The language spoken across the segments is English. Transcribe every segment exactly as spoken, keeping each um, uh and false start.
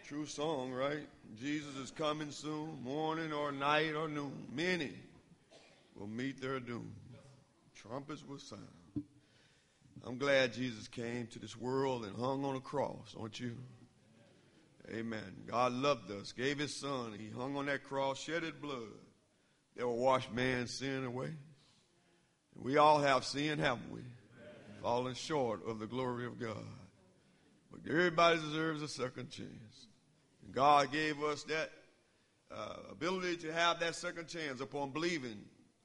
True song, right? Jesus is coming soon, morning or night or noon. Many will meet their doom. Trumpets will sound. I'm glad Jesus came to this world and hung on a cross, aren't you? Amen. God loved us, gave his son. He hung on that cross, shed his blood that will wash man's sin away. And we all have sin, haven't we? Fallen short of the glory of God. But everybody deserves a second chance. And God gave us that uh, ability to have that second chance upon believing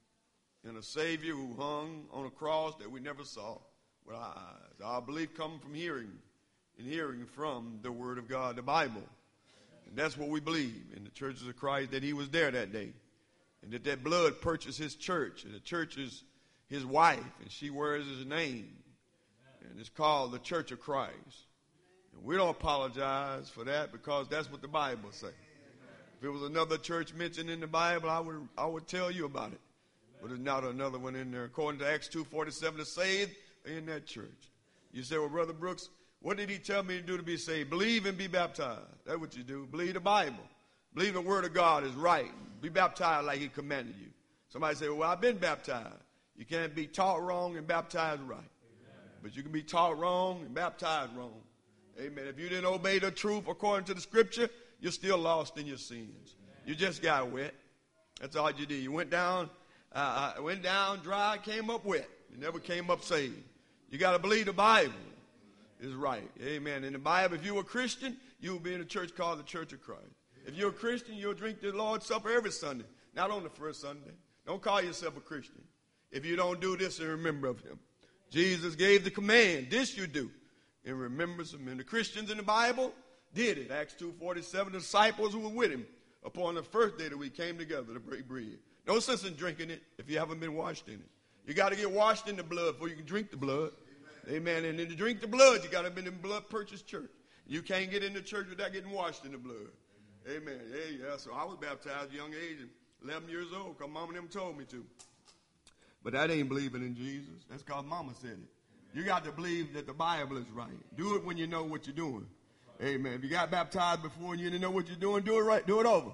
in a Savior who hung on a cross that we never saw with our eyes. Our belief comes from hearing, and hearing from the Word of God, the Bible. And that's what we believe in the churches of Christ, that he was there that day. And that that blood purchased his church. And the church is his wife, and she wears his name. And it's called the Church of Christ. And we don't apologize for that because that's what the Bible says. If it was another church mentioned in the Bible, I would I would tell you about it. But there's not another one in there. According to Acts two forty-seven, the saved are in that church. You say, well, Brother Brooks, what did he tell me to do to be saved? Believe and be baptized. That's what you do. Believe the Bible. Believe the Word of God is right. Be baptized like he commanded you. Somebody say, well, I've been baptized. You can't be taught wrong and baptized right. Amen. But you can be taught wrong and baptized wrong. Amen. If you didn't obey the truth according to the Scripture, you're still lost in your sins. Amen. You just got wet. That's all you did. You went down, uh, went down dry, came up wet. You never came up saved. You got to believe the Bible is right. Amen. In the Bible, if you were a Christian, you would be in a church called the Church of Christ. If you're a Christian, you'll drink the Lord's Supper every Sunday, not on the first Sunday. Don't call yourself a Christian if you don't do this in remembrance of him. Jesus gave the command, this you do in remembrance of him. And the Christians in the Bible did it. Acts two forty-seven, the disciples who were with him upon the first day that we came together to break bread. No sense in drinking it if you haven't been washed in it. You got to get washed in the blood before you can drink the blood. Amen. Amen. And then to drink the blood, you got to be in the blood-purchased church. You can't get in the church without getting washed in the blood. Amen. Hey, yeah, so I was baptized at a young age, eleven years old, because Mama and them told me to. But that ain't believing in Jesus. That's because Mama said it. You got to believe that the Bible is right. Do it when you know what you're doing. Amen. If you got baptized before and you didn't know what you're doing, do it right. Do it over.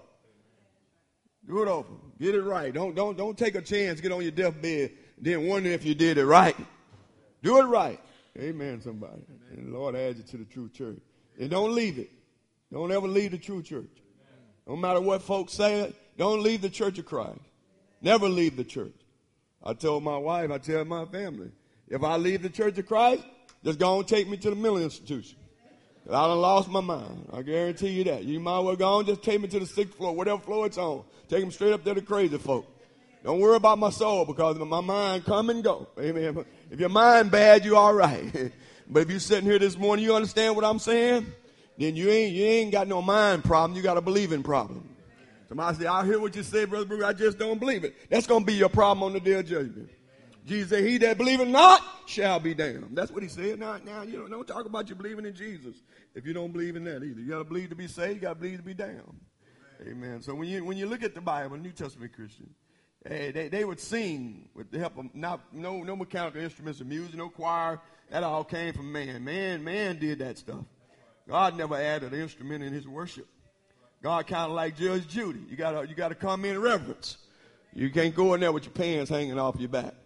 Do it over. Get it right. Don't don't don't take a chance. Get on your deathbed and then wonder if you did it right. Do it right. Amen, somebody. And the Lord adds you to the true church. And don't leave it. Don't ever leave the true church. No matter what folks say, don't leave the Church of Christ. Never leave the church. I told my wife, I tell my family, if I leave the Church of Christ, just go and take me to the mental institution. I done lost my mind. I guarantee you that. You might well go on, just take me to the sixth floor, whatever floor it's on. Take them straight up there to crazy folk. Don't worry about my soul because my mind come and go. Amen. If your mind bad, you all right. But if you're sitting here this morning, you understand what I'm saying? Then you ain't you ain't got no mind problem. You got a believing problem. Somebody say, I hear what you say, Brother Bruce. I just don't believe it. That's going to be your problem on the day of judgment. Jesus said, he that believeth not shall be damned. That's what he said. Now, now you don't, don't talk about you believing in Jesus if you don't believe in that either. You got to believe to be saved. You got to believe to be damned. Amen. Amen. So when you when you look at the Bible, New Testament Christians, hey, they, they would sing with the help of not, no, no mechanical instruments of music, no choir. That all came from man. Man, man did that stuff. God never added an instrument in his worship. God kind of like Judge Judy. You gotta, you gotta come in reverence. You can't go in there with your pants hanging off your back.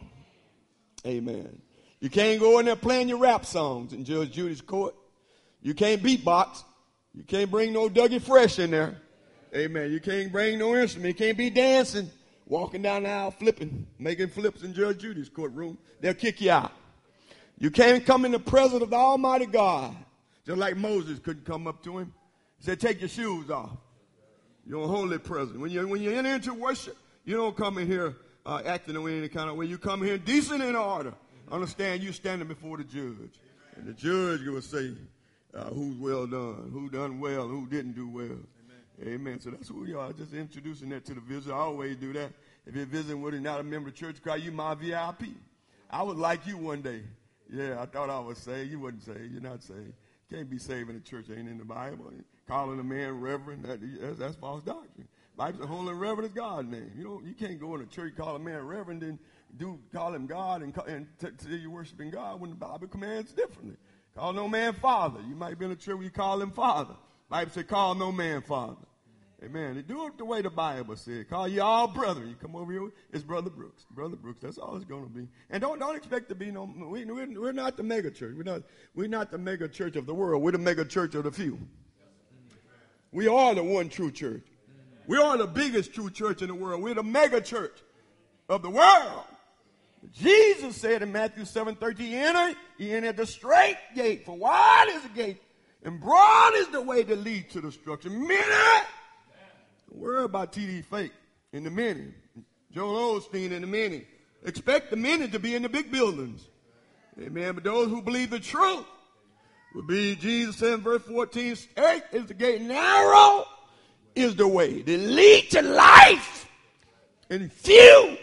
Amen. You can't go in there playing your rap songs in Judge Judy's court. You can't beatbox. You can't bring no Dougie Fresh in there. Amen. You can't bring no instrument. You can't be dancing, walking down the aisle, flipping, making flips in Judge Judy's courtroom. They'll kick you out. You can't come in the presence of the Almighty God. Just like Moses couldn't come up to him. He said, take your shoes off. You're in holy presence. When you when you enter into worship, you don't come in here uh, acting in any kind of way. You come here decent and in order. Understand you standing before the judge. And the judge will say, uh, who's well done, who done well, who didn't do well. Amen. Amen. So that's who we are. Just introducing that to the visitor. I always do that. If you're visiting with and not a member of the church, call you my V I P. I was like you one day. Yeah, I thought I was saved. You wasn't saved. You're not saved. Can't be saved in the church. Ain't in the Bible. Calling a man reverend, that, that's, that's false doctrine. Bible says holy and reverend is God's name. You know, you can't go in a church, call a man reverend, and do call him God and, and t- say you're worshiping God when the Bible commands differently. Call no man father. You might be in a church where you call him father. Bible said, call no man father. Amen. They do it the way the Bible said. Call you all brother. You come over here, it's Brother Brooks. Brother Brooks, that's all it's going to be. And don't don't expect to be no, we, we're, we're not the mega church. We're not, we're not the mega church of the world. We're the mega church of the few. We are the one true church. We are the biggest true church in the world. We're the mega church of the world. Jesus said in Matthew seven thirteen, enter, ye enter the straight gate, for wide is the gate, and broad is the way that leads to destruction. Many. Don't worry about T D Fake and the many. Joel Osteen and the many. Expect the many to be in the big buildings. Amen. But those who believe the truth will be, Jesus said in verse fourteen, straight is the gate, narrow is the way that leads to life, and few.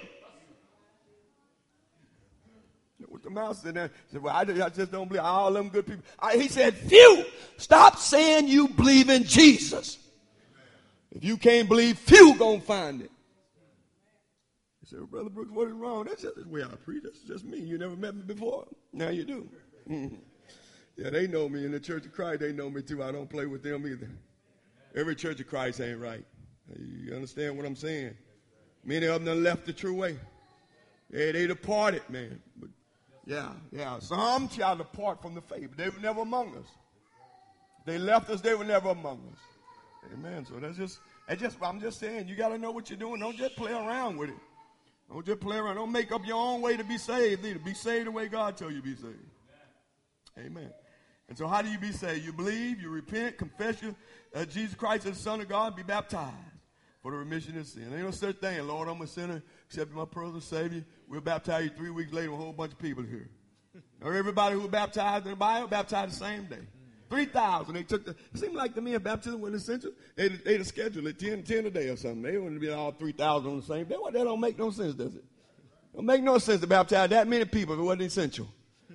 What the mouse said there, said, well, I, I just don't believe all them good people. I, he said, few. Stop saying you believe in Jesus. If you can't believe, few gonna find it. He said, well, Brother Brooks, what is wrong? That's just the way I preach. That's just me. You never met me before. Now you do. Mm-hmm. Yeah, they know me. In the Church of Christ, they know me too. I don't play with them either. Every Church of Christ ain't right. You understand what I'm saying? Many of them done left the true way. Yeah, they departed, man. But yeah, yeah. Some shall depart from the faith, but they were never among us. They left us, they were never among us. Amen. So that's just, that's just, I'm just saying, you got to know what you're doing. Don't just play around with it. Don't just play around. Don't make up your own way to be saved either. Be saved the way God tells you to be saved. Amen. And so how do you be saved? You believe, you repent, confess you, uh, Jesus Christ is the Son of God, be baptized for the remission of sin. There ain't no such thing. Lord, I'm a sinner, accept my personal Savior. We'll baptize you three weeks later with a whole bunch of people here. Or everybody who was baptized in the Bible, baptized the same day. three thousand. They took the, it seemed like to me if baptism wasn't essential, they'd, they'd schedule it ten, ten a day or something. They wouldn't be all three thousand on the same day. Well, that don't make no sense, does it? It don't make no sense to baptize that many people if it wasn't essential.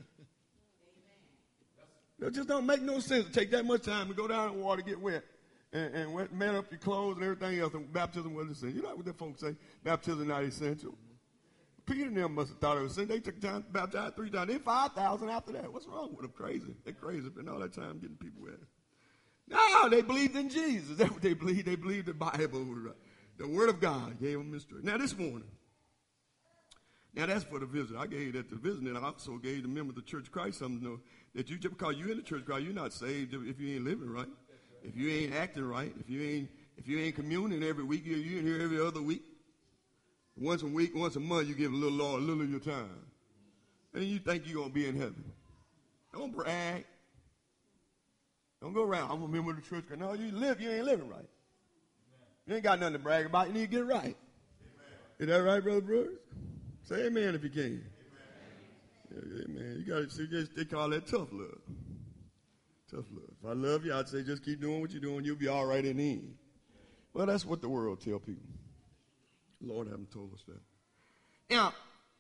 It just don't make no sense to take that much time to go down in the water, get wet, and, and wet, man up your clothes and everything else, and baptism wasn't essential. You know what the folks say? Baptism not essential. Peter and them must have thought it was essential. They took time to baptize three times. They five thousand after that. What's wrong with them? Crazy. They're crazy. Spending all that time getting people wet. No, they believed in Jesus. That's what they believed. They believed the Bible. The Word of God gave them mystery. Now this morning, now that's for the visitor. I gave that to the visitor, and I also gave the member of the Church of Christ something to know that you, just because you're in the Church of Christ, you're not saved if you ain't living right, if you ain't acting right, if you ain't if you ain't communing every week, you're in here every other week. Once a week, once a month, you give a little Lord, a little of your time, and you think you're gonna be in heaven. Don't brag. Don't go around. I'm a member of the Church of Christ. No, you live. You ain't living right. You ain't got nothing to brag about. You need to get right. Amen. Is that right, Brother Brooks? Say amen if you can. Amen. Yeah, man. You got to see, they call that tough love. Tough love. If I love you, I'd say just keep doing what you're doing. You'll be all right in the end. Well, that's what the world tell people. The Lord haven't told us that. Now,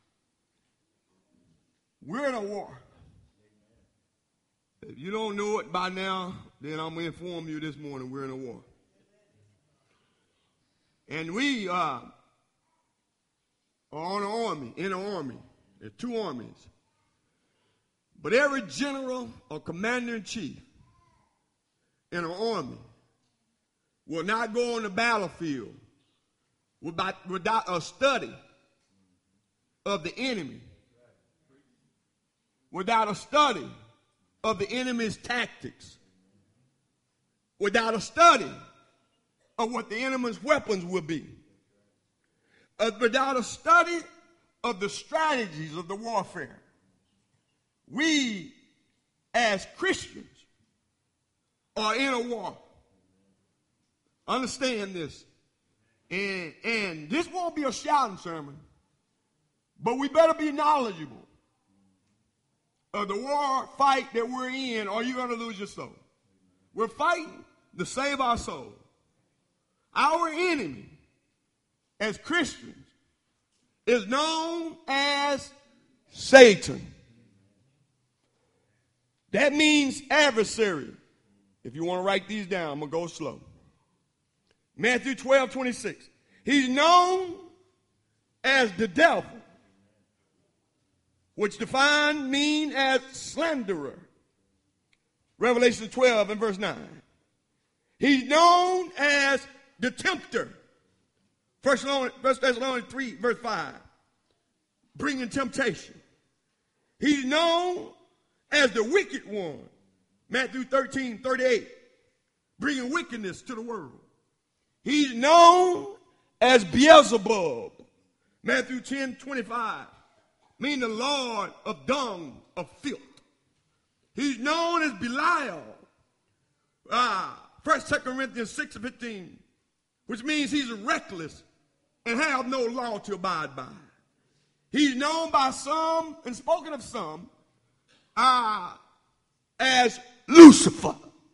we're in a war. If you don't know it by now, then I'm going to inform you this morning we're in a war. And we uh, are on an army, in an army. There are two armies. But every general or commander-in-chief in an army will not go on the battlefield without, without a study of the enemy, without a study of the enemy's tactics, without a study of what the enemy's weapons will be, uh, without a study of the strategies of the warfare. We, as Christians, are in a war. Understand this. And, and this won't be a shouting sermon, but we better be knowledgeable of the war fight that we're in, or you're going to lose your soul. We're fighting to save our soul. Our enemy, as Christians, is known as Satan. That means adversary. If you want to write these down, I'm going to go slow. Matthew twelve twenty-six. He's known as the devil, which defined mean as slanderer. Revelation twelve and verse nine. He's known as the tempter. First Thessalonians three, verse five. Bringing temptation. He's known as the wicked one. Matthew thirteen, thirty-eight. Bringing wickedness to the world. He's known as Beelzebub. Matthew ten, twenty-five. Meaning the Lord of dung, of filth. He's known as Belial. Ah, First Corinthians six, fifteen. Which means he's reckless and have no law to abide by. He's known by some, and spoken of some, uh, as Lucifer.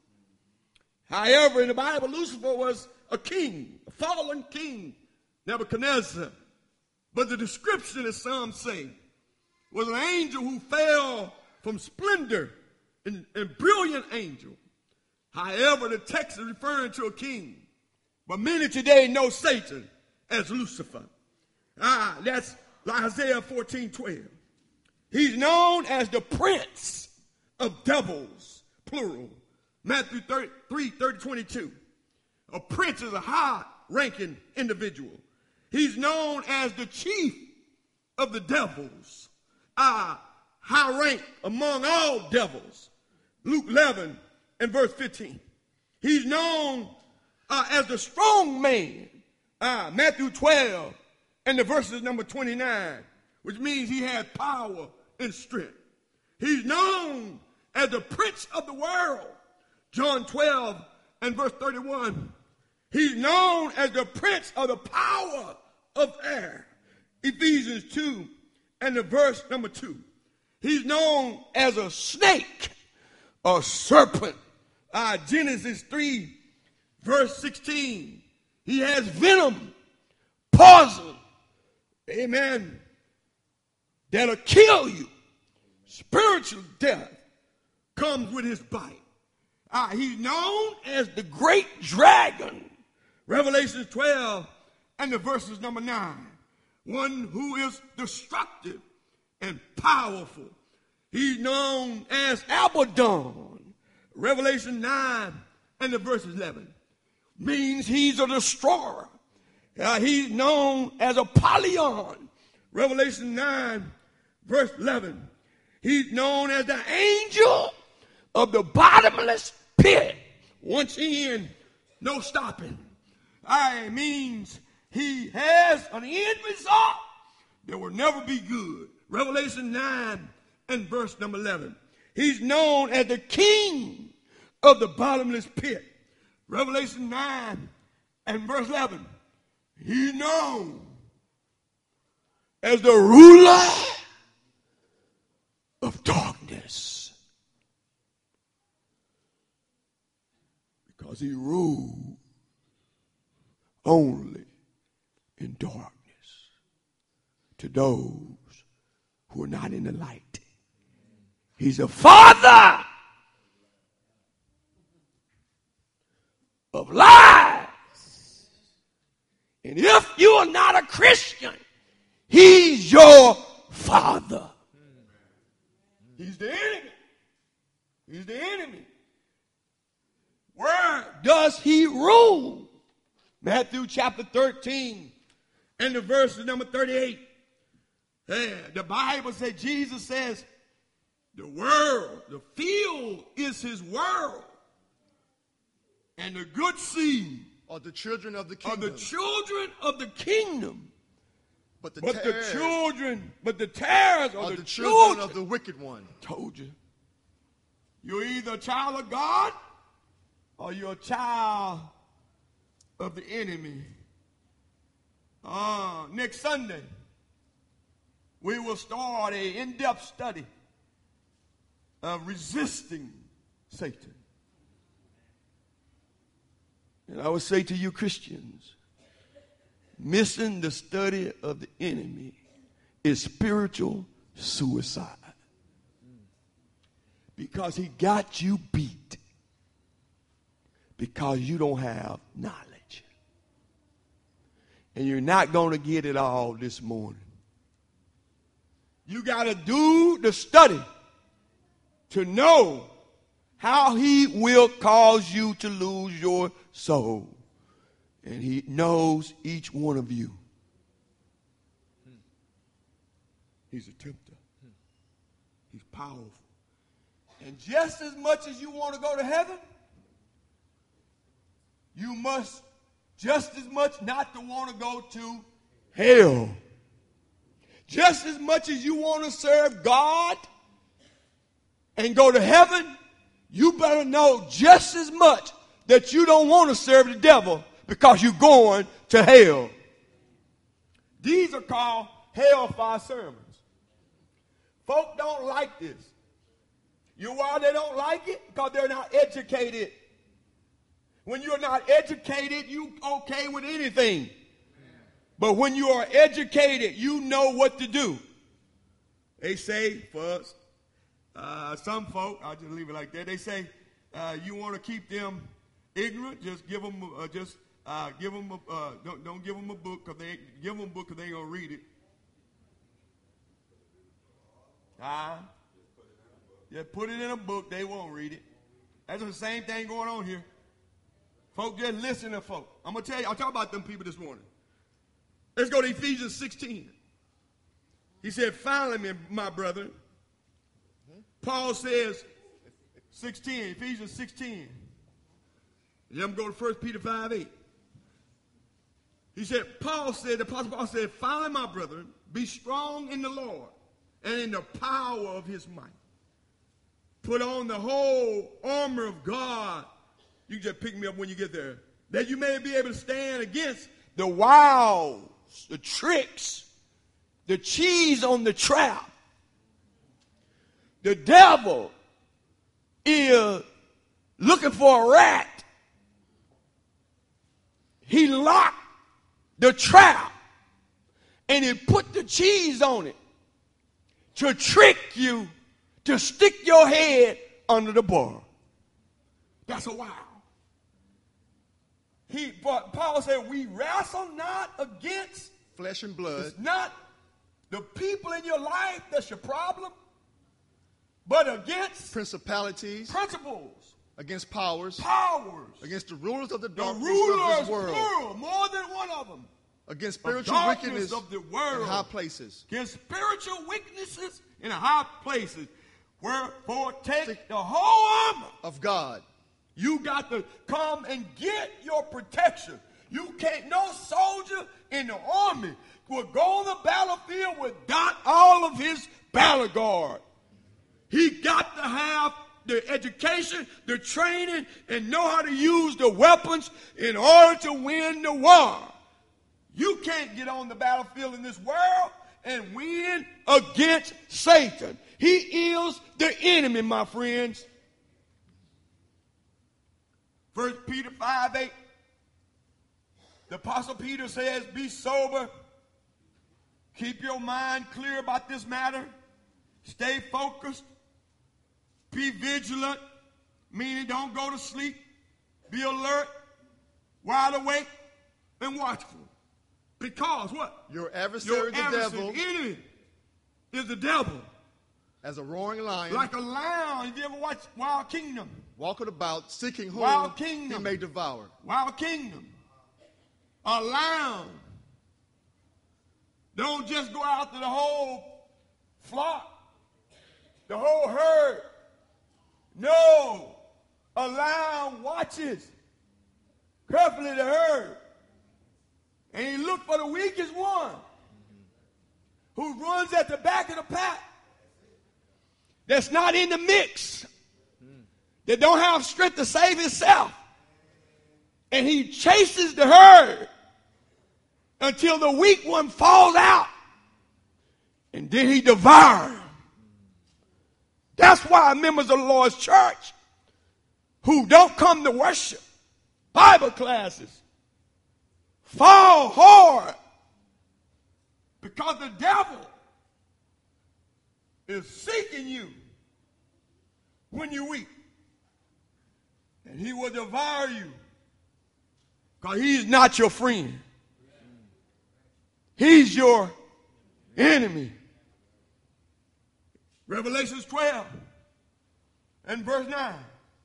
However, in the Bible, Lucifer was a king, a fallen king, Nebuchadnezzar. But the description, as some say, was an angel who fell from splendor and, and brilliant angel. However, the text is referring to a king. But many today know Satan as Lucifer. Ah, that's Isaiah fourteen, twelve. He's known as the prince of devils, plural. Matthew three, thirty, twenty-two. A prince is a high-ranking individual. He's known as the chief of the devils, ah, high rank among all devils. Luke eleven and verse fifteen. He's known uh, as the strong man, ah, Matthew twelve and the verses number twenty-nine, which means he has power and strength. He's known as the prince of the world, John twelve and verse thirty-one. He's known as the prince of the power of air, Ephesians two and the verse number two. He's known as a snake, a serpent, uh, Genesis three verse sixteen. He has venom, poison, amen, that'll kill you. Spiritual death comes with his bite. Uh, he's known as the great dragon, Revelation twelve and the verses number nine. One who is destructive and powerful. He's known as Abaddon, Revelation nine and the verses eleven. Means he's a destroyer. Uh, he's known as Apollyon, Revelation nine verse eleven. He's known as the angel of the bottomless pit. Once in, no stopping. I means he has an end result that will never be good. Revelation nine and verse number eleven. He's known as the king of the bottomless pit. Revelation nine and verse eleven. He's known as the ruler of darkness, because he ruled only in darkness to those who are not in the light. He's a father of lies. And if you are not a Christian, he's your father. He's the enemy. He's the enemy. Where does he rule? Matthew chapter thirteen and the verse number thirty-eight. Hey, the Bible says, Jesus says, the world, the field is his world. And the good seed are the children of the kingdom. Are the children of the kingdom. But the, but tares, the children, but the tares are, are the, the children, children of the wicked one. Told you. You're either a child of God or you're a child of the enemy. Uh, next Sunday, we will start a in-depth study of resisting Satan. And I would say to you Christians, missing the study of the enemy is spiritual suicide. Because he got you beat. Because you don't have knowledge. And you're not going to get it all this morning. You got to do the study to know how he will cause you to lose your soul. And he knows each one of you. He's a tempter. He's powerful. And just as much as you want to go to heaven, you must just as much not to want to go to hell. Just as much as you want to serve God and go to heaven, you better know just as much that you don't want to serve the devil because you're going to hell. These are called hellfire sermons. Folk don't like this. You know why they don't like it? Because they're not educated. When you're not educated, you okay with anything. But when you are educated, you know what to do. They say, for uh, some folk, I'll just leave it like that. They say, uh, you want to keep them ignorant, just give them, uh, just uh, give them, a, uh, don't, don't give them a book, because they ain't, give them a book because they ain't going to read it. Ah, uh, just put it in a book, they won't read it. That's the same thing going on here. Folk just listen to folk. I'm going to tell you, I'll talk about them people this morning. Let's go to Ephesians sixteen. He said, finally, my brother, Paul says, sixteen, Ephesians sixteen. Then I'm going to go to First Peter five eight. He said, Paul said, the Apostle Paul said, finally, my brother, be strong in the Lord and in the power of his might. Put on the whole armor of God. You can just pick me up when you get there. That you may be able to stand against the wiles, the tricks, the cheese on the trap. The devil is looking for a rat. He locked the trap and he put the cheese on it to trick you to stick your head under the bar. That's a wow. He, but Paul said, we wrestle not against flesh and blood. It's not the people in your life that's your problem, but against principalities, principles, against powers, powers, against the rulers of the the darkness rulers, of this world, plural, more than one of them, against of spiritual wickedness of the world, in high places, against spiritual weaknesses in high places. Wherefore, take the whole armor of God. You got to come and get your protection. You can't, no soldier in the army will go on the battlefield without all of his battle guard. He got to have the education, the training, and know how to use the weapons in order to win the war. You can't get on the battlefield in this world and win against Satan. He is the enemy, my friends. First Peter five eight. The Apostle Peter says, be sober. Keep your mind clear about this matter. Stay focused. Be vigilant, meaning don't go to sleep. Be alert, wide awake, and watchful. Because what? Your adversary, Your the adversary, devil, the enemy, is the devil. As a roaring lion, Like a lion. Have you ever watched Wild Kingdom? walking about, seeking whom Wild Kingdom. he may devour. Wild Kingdom. A lion. Don't just go out to the whole flock, the whole herd. No. A lion watches carefully the herd. And he look for the weakest one who runs at the back of the pack. That's not in the mix. That don't have strength to save himself. And he chases the herd until the weak one falls out. And then he devours him. That's why members of the Lord's church who don't come to worship, Bible classes, fall hard. Because the devil is seeking you when you're weak. And he will devour you. Because he's not your friend. He's your enemy. Revelations twelve and verse nine.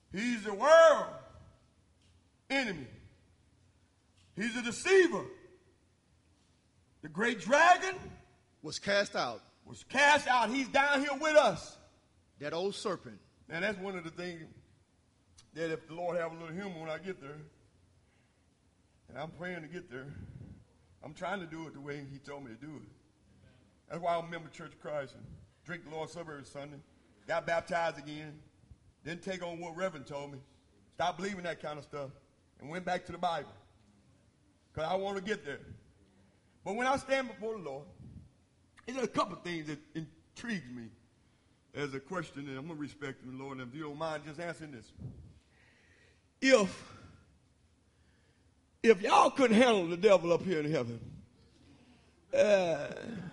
He's the world enemy. He's a deceiver. The great dragon was cast out. Was cast out. He's down here with us. That old serpent. And that's one of the things that if the Lord have a little humor when I get there, and I'm praying to get there, I'm trying to do it the way he told me to do it. That's why I remember Church of Christ and drink the Lord's Supper every Sunday, got baptized again, didn't take on what Reverend told me, stopped believing that kind of stuff, and went back to the Bible. Because I want to get there. But when I stand before the Lord, there's a couple things that intrigues me as a question, and I'm going to respect him, Lord, and if you don't mind just answering this. If, if y'all couldn't handle the devil up here in heaven, uh,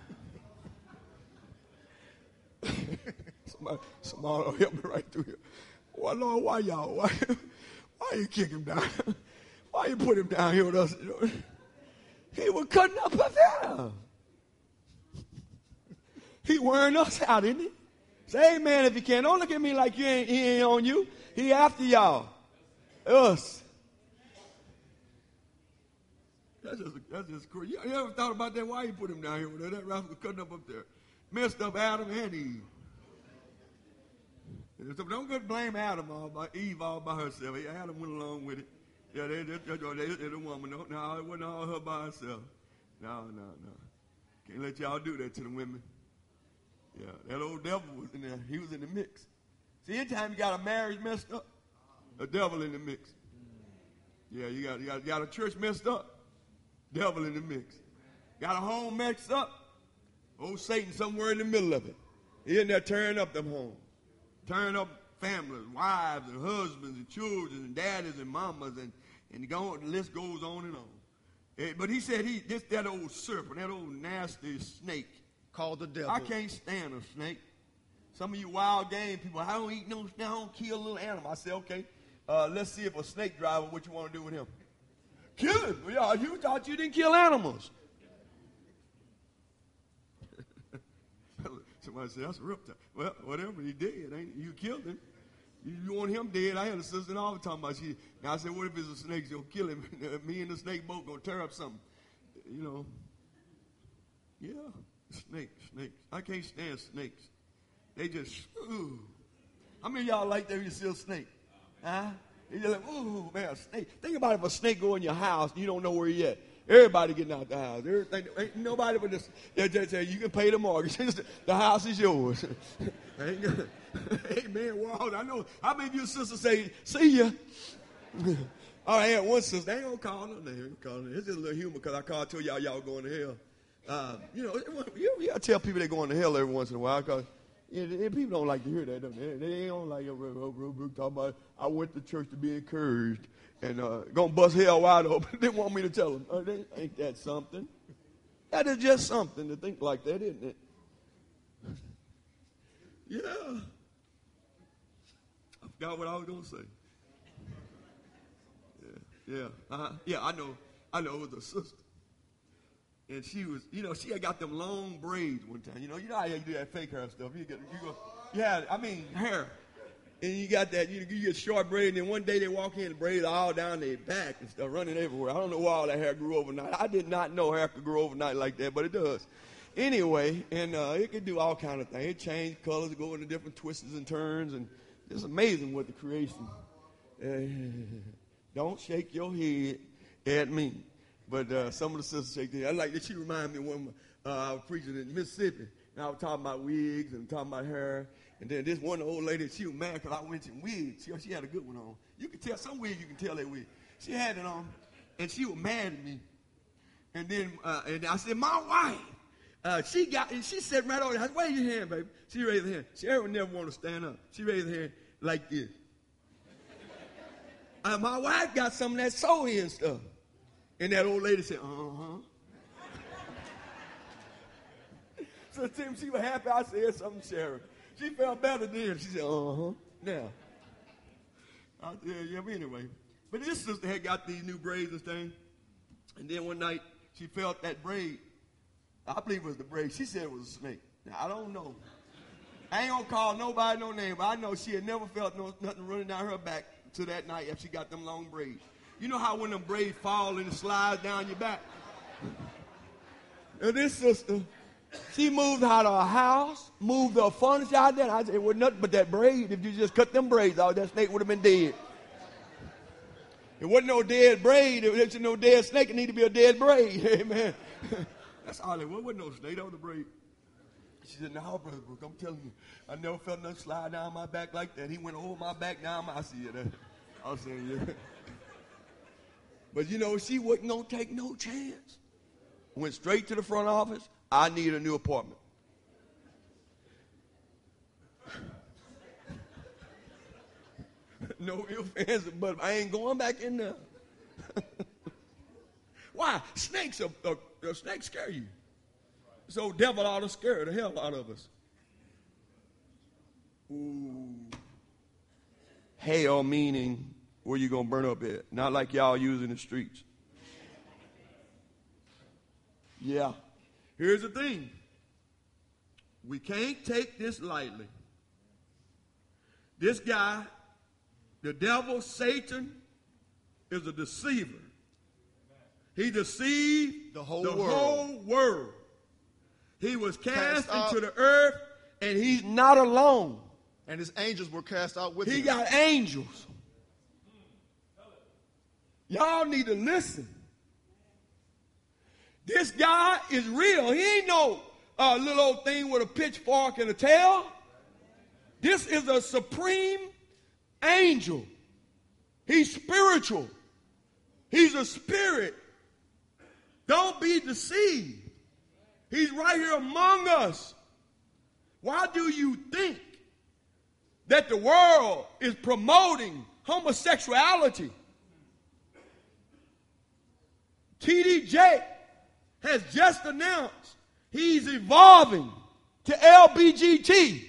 somebody, somebody will help me right through here. Well, Lord, why y'all? Why, why you kick him down? Why you put him down here with us? He was cutting up up there. He wearing us out, isn't he? Say amen if you can. Don't look at me like you ain't, he ain't on you. He after y'all. Us. That's just, that's just crazy. You, you ever thought about that? Why you put him down here with that rascal cutting up up there? Messed up Adam and Eve. So don't go blame Adam all by Eve all by herself. Adam went along with it. Yeah, they, they, they, they, they the woman. No, no, it wasn't all her by herself. No, no, no. Can't let y'all do that to the women. Yeah, that old devil was in there. He was in the mix. See, anytime you got a marriage messed up, a devil in the mix. Yeah, you got, you got, you got a church messed up, devil in the mix. Got a home messed up, old Satan somewhere in the middle of it. He in there tearing up them homes. Tearing up families, wives and husbands and children and daddies and mamas, and, and the, go, the list goes on and on. Eh, but he said he this that old serpent, that old nasty snake. Called the devil. I can't stand a snake. Some of you wild game people, I don't eat no snake, I don't kill a little animal. I say, okay, uh, let's see if a snake driver, what you want to do with him. Kill him. Yeah, you thought you didn't kill animals. Somebody said, that's a reptile. Well, whatever, he did. Ain't you killed him. You, you want him dead. I had a sister all the time about she. Now I said, what if it's a snake? She'll kill him. Me and the snake both going to tear up something. You know. Yeah. Snakes, snakes. I can't stand snakes. They just, ooh. How many of y'all like that when you see a snake? Huh? You just like, ooh, man, a snake. Think about if a snake go in your house and you don't know where he at. Everybody getting out the house. Everything, ain't nobody but just, they just say, you can pay the mortgage. The house is yours. Hey, man, Walt, I know. How many of your sisters say, see ya? All right, I had one sister. They ain't going to call no name. It's just a little humor because I called, told y'all y'all going to hell. Uh, you know, you, you got to tell people they're going to hell every once in a while because you know, people don't like to hear that, don't they? They don't like it. Talking about, I went to church to be encouraged and uh, going to bust hell wide open. They want me to tell them. Oh, they, ain't that something? That is just something to think like that, isn't it? Yeah. I forgot what I was going to say. Yeah, yeah, uh-huh. Yeah, I know. I know it was a sister. And she was, you know, she had got them long braids one time. You know, you know how you do that fake hair stuff. You get, you go, yeah, I mean, hair. And you got that, you, you get short braid, and then one day they walk in, the braids all down their back and stuff, running everywhere. I don't know why all that hair grew overnight. I did not know hair could grow overnight like that, but it does. Anyway, and uh, it can do all kind of things. It change colors, go into different twists and turns, and it's amazing what the creation. Uh, don't shake your head at me. But uh, some of the sisters shake their head. I like that. She reminded me of when uh, I was preaching in Mississippi, and I was talking about wigs and talking about hair. And then this one old lady, she was mad because I went in wigs. She, she had a good one on. You can tell, some wigs you can tell that wig. She had it on, and she was mad at me. And then uh, and I said, my wife, uh, she got, and she said right over there, I said, wave your hand, baby. She raised her hand. She ever never want to stand up. She raised her hand like this. uh, my wife got some of that sew-in stuff. And that old lady said, uh-huh. So Tim, she was happy I said something, Sharon. She felt better then. She said, uh-huh. Now. I said, yeah, yeah, but anyway. But this sister had got these new braids and things. And then one night, she felt that braid. I believe it was the braid. She said it was a snake. Now, I don't know. I ain't gonna call nobody no name, but I know she had never felt no, nothing running down her back to that night if she got them long braids. You know how when them braids fall and slide down your back? And this sister, she moved out of her house, moved the furniture out there. And I said, it was nothing but that braid. If you just cut them braids out, that snake would have been dead. It wasn't no dead braid. It wasn't no dead snake. It needed to be a dead braid. Amen. That's all it was. It wasn't no snake. That was a braid. She said, no, Brother Brooks, I'm telling you, I never felt nothing slide down my back like that. He went over my back down my, I see it. I was saying, yeah. But, you know, she wasn't going to take no chance. Went straight to the front office. I need a new apartment. No ifs, ands, but I ain't going back in there. Why? Snakes are, are, are snakes scare you. So devil ought to scare the hell out of us. Ooh. Hell meaning where you gonna burn up at? Not like y'all using the streets. Yeah. Here's the thing. We can't take this lightly. This guy, the devil, Satan, is a deceiver. He deceived the whole the world. Whole world. He was cast, Cast into the earth, and he's not alone. And his angels were cast out with he him. He got angels. Y'all need to listen. This guy is real. He ain't no uh, little old thing with a pitchfork and a tail. This is a supreme angel. He's spiritual. He's a spirit. Don't be deceived. He's right here among us. Why do you think that the world is promoting homosexuality? T D J has just announced he's evolving to L B G T.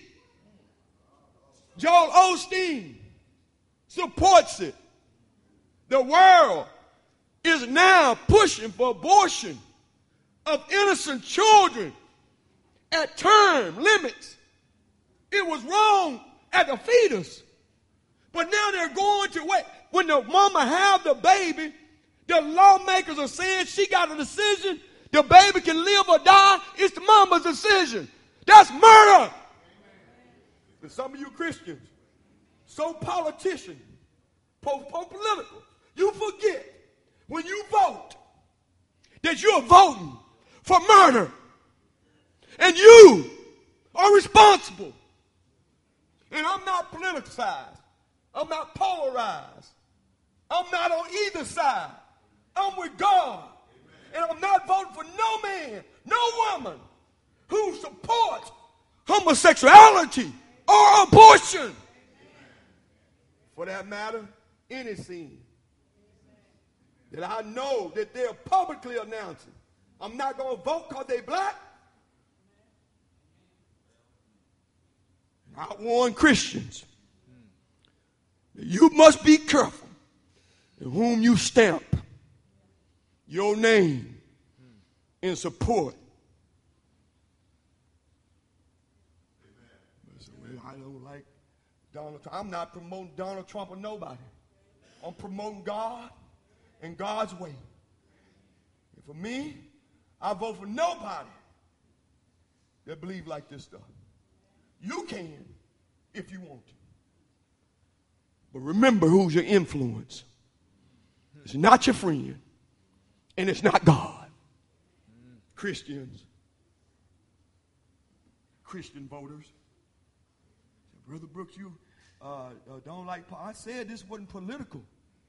Joel Osteen supports it. The world is now pushing for abortion of innocent children at term limits. It was wrong at the fetus. But now they're going to wait. When the mama have the baby, the lawmakers are saying she got a decision. The baby can live or die. It's the mama's decision. That's murder. And some of you Christians, so politician, political, you forget when you vote that you're voting for murder. And you are responsible. And I'm not politicized. I'm not polarized. I'm not on either side. I'm with God. And I'm not voting for no man, no woman who supports homosexuality or abortion. For that matter, any sin that I know that they're publicly announcing. I'm not going to vote because they're black. I warn Christians that you must be careful in whom you stamp your name in support. I don't like Donald Trump. I'm not promoting Donald Trump or nobody. I'm promoting God and God's way. And for me, I vote for nobody that believe like this stuff. You can if you want to. But remember who's your influence. It's not your friend. And it's not God. Christians. Christian voters. Brother Brooks, you uh, uh, don't like... I said this wasn't political.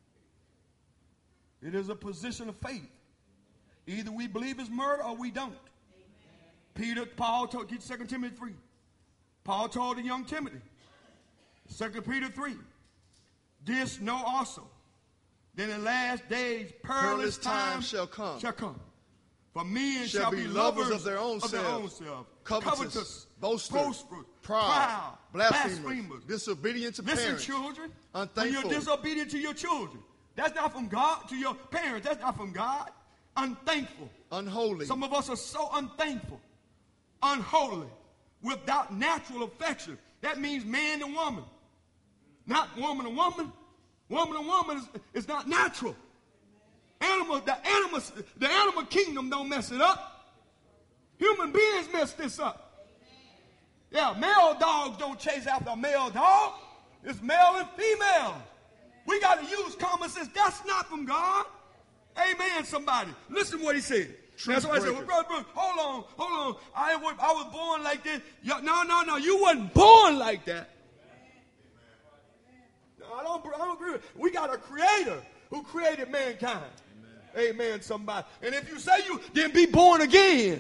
It is a position of faith. Either we believe it's murder or we don't. Amen. Peter, Paul told, get Second Timothy three. Paul told the young Timothy, Second Peter three, this know also, that in the last days perilous, perilous time shall come. Shall come. For men shall, shall be, be lovers, lovers of their own of selves, their own selves covetous, covetous boasters, boasters proud, proud blasphemers, blasphemers, disobedient to Listen, parents, children, unthankful. when you're disobedient to your children, that's not from God. To your parents, that's not from God. Unthankful. Unholy. Some of us are so unthankful, unholy, without natural affection. That means man and woman. Not woman and woman. Woman and woman is, is not natural. Animal, the animals, the animal kingdom don't mess it up. Human beings mess this up. Yeah, male dogs don't chase after a male dog. It's male and female. We got to use common sense. That's not from God. Amen, somebody. Listen to what he said. That's why I said, well, brother, brother, hold on, hold on. I, was, I was born like this. No, no, no, you wasn't born like that. No, I don't, I don't agree with it. We got a creator who created mankind. Amen. Amen, somebody. And if you say you didn't be born again,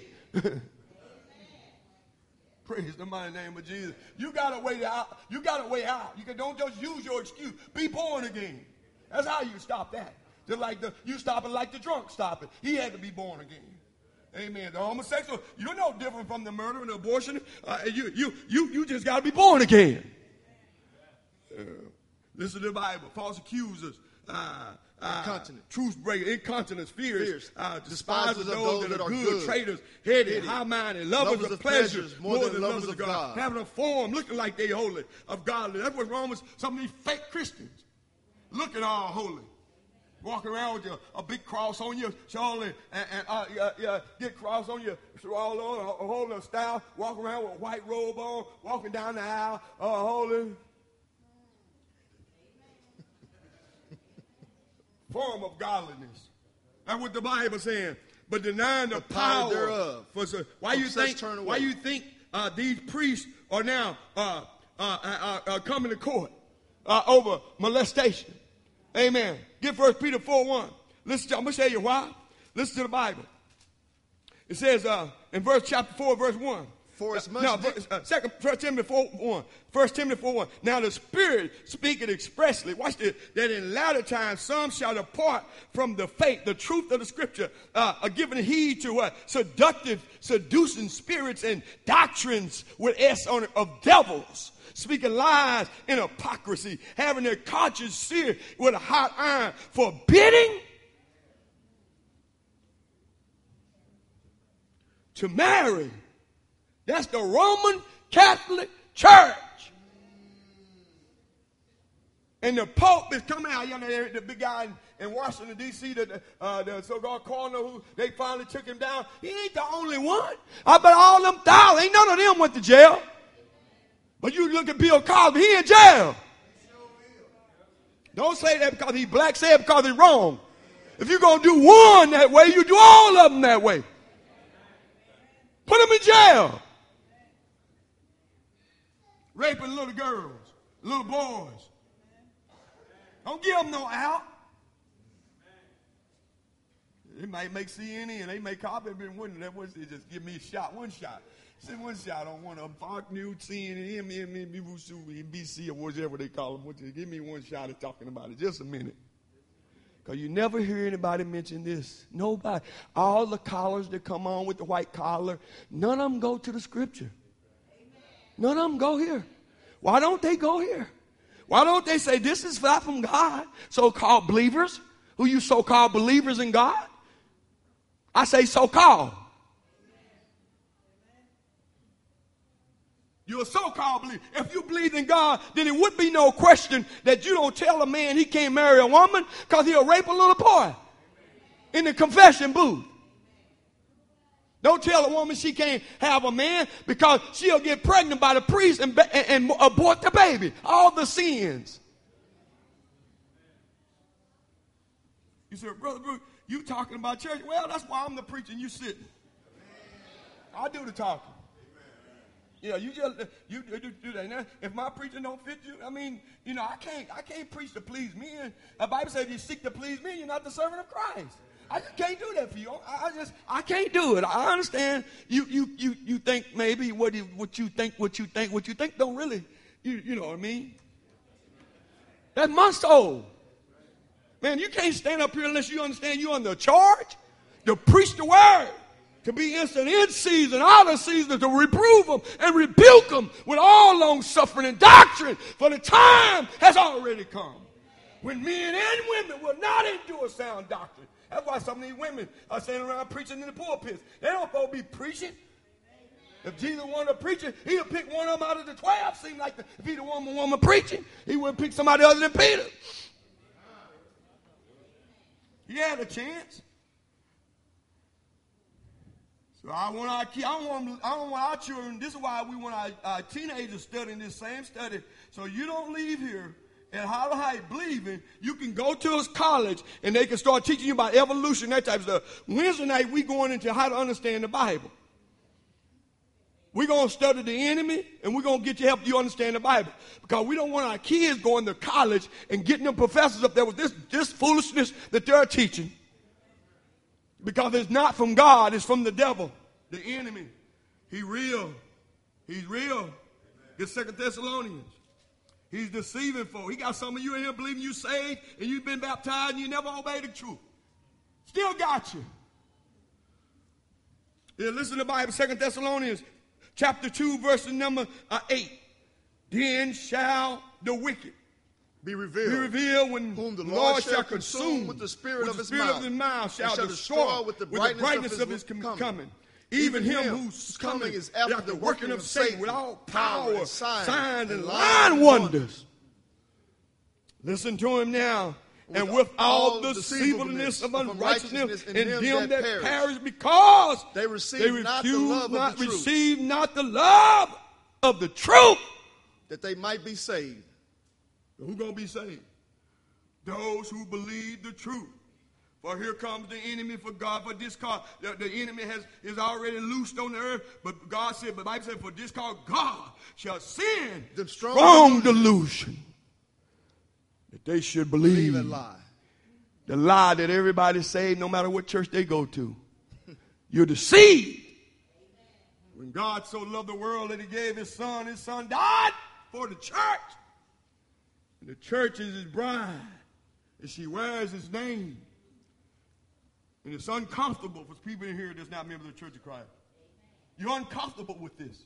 praise the mighty name of Jesus. You got to wait out. You got to wait out. You can, don't just use your excuse. Be born again. That's how you stop that. Just like the, you stop it like the drunk stop it. He had to be born again. Amen. The homosexual, you're no different from the murder and the abortion. Uh, you, you, you, you just got to be born again. Uh, listen to the Bible. False accusers. Uh, uh, Incontinent. Truth breakers. Incontinence. Fears. Fears. Uh, despisers Despisers of of those that, that are good. good traitors. Heady. Heady. High-minded. Lovers, lovers of, of pleasures. pleasures more, more than, than lovers, lovers of God. God. Having a form. Looking like they holy. Of godly. That's what's wrong with some of these fake Christians. Looking all holy. Walking around with your, a big cross on you, showing, and, and uh, yeah, yeah, get cross on you, all on, holding a staff, walking around with a white robe on, walking down the aisle, uh, holding. Form of godliness. That's what the Bible saying. But denying the, the power, power thereof. For, so, why you think? Why you think uh, these priests are now uh, uh, uh, uh, coming to court uh, over molestation? Amen. Get First Peter four one. Listen, to, I'm going to show you why. Listen to the Bible. It says uh, in verse chapter four, verse one. For as much uh, no, uh, second, First Timothy four one. First Timothy four one. Now the Spirit speaketh expressly. Watch this. That in latter times some shall depart from the faith, the truth of the Scripture, uh, are giving heed to what? Seductive, seducing spirits and doctrines with S on it of devils. Speaking lies in hypocrisy, having their conscience seared with a hot iron, forbidding to marry. That's the Roman Catholic Church. And the Pope is coming out. You know, the big guy in, in Washington, D C, the, uh, the so-called coroner who they finally took him down. He ain't the only one. I bet all them thousands, ain't none of them went to jail. But you look at Bill Cosby, he in jail. Don't say that because he's black, say it because he's wrong. If you're going to do one that way, you do all of them that way. Put them in jail. Raping little girls, little boys. Don't give them no out. They might make C N N, they may copy it, but wouldn't that was just give me a shot, one shot. Send one shot on one of them. Fox News, C N N, M B C, or whatever they call them. Give me one shot of talking about it. Just a minute. Because you never hear anybody mention this. Nobody. All the collars that come on with the white collar, none of them go to the Scripture. None of them go here. Why don't they go here? Why don't they say this is not from God? So-called believers, who you so-called believers in God? I say so-called. You're a so-called believer. If you believe in God, then it would be no question that you don't tell a man he can't marry a woman because he'll rape a little boy in the confession booth. Don't tell a woman she can't have a man because she'll get pregnant by the priest and, and, and abort the baby. All the sins. You say, Brother Bruce, you talking about church? Well, that's why I'm the preacher and you sitting. I do the talking. Yeah, you just you, you do that. Now, if my preaching don't fit you, I mean, you know, I can't I can't preach to please men. The Bible says if you seek to please me, you're not the servant of Christ. I just can't do that for you. I, I just I can't do it. I understand you you you you think maybe what you, what you think what you think what you think don't really you you know what I mean. That's my soul. Man, you can't stand up here unless you understand you're under charge to preach the word. To be instant in season, out of season, to reprove them and rebuke them with all long suffering and doctrine. For the time has already come when men and women will not endure sound doctrine. That's why some of these women are standing around preaching in the pulpits. They don't supposed to be preaching. If Jesus wanted to preach it, he'd have picked one of them out of the twelve. Seemed like the, if he'd have wanted a woman preaching, he wouldn't pick somebody other than Peter. He had a chance. So I want our I don't want I don't want our children. This is why we want our, our teenagers studying this same study. So you don't leave here at Hollow Heights believing you can go to a college and they can start teaching you about evolution, that type of stuff. Wednesday night we going into how to understand the Bible. We're going to study the enemy, and we're going to get you help you understand the Bible. Because we don't want our kids going to college and getting them professors up there with this, this foolishness that they're teaching. Because it's not from God, it's from the devil, the enemy. He's real. He's real. Get Second Thessalonians. He's deceiving folk. He got some of you in here believing you saved, and you've been baptized, and you never obeyed the truth. Still got you. Yeah, listen to the Bible, Second Thessalonians. Chapter two, verse number uh, eight. Then shall the wicked be revealed, be revealed when whom the Lord, Lord shall consume with the spirit, with of, the his spirit mouth, of his mouth, shall, shall destroy, destroy with the brightness, with the brightness of, of his, his com- coming. coming. Even, Even him, him whose coming coming is after, after the working of Satan, Satan with all power power, and signs, signs, and and lying lying wonders. wonders. Listen to him now. With and with all, all the deceitfulness of unrighteousness in them, them that, that perish, perish because they receive they not the love not of the truth, receive not the love of the truth, that they might be saved. Who's going to be saved? Those who believe the truth. For here comes the enemy for God. For this cause, the, the enemy has is already loosed on the earth. But God said, but the Bible said, for this cause, God shall send the strong, strong delusion that they should believe. Believe a lie. The lie that everybody's saved, no matter what church they go to. You're deceived. When God so loved the world that he gave his son, his son died for the church. And the church is his bride. And she wears his name. And it's uncomfortable for people in here that's not members of the Church of Christ. You're uncomfortable with this.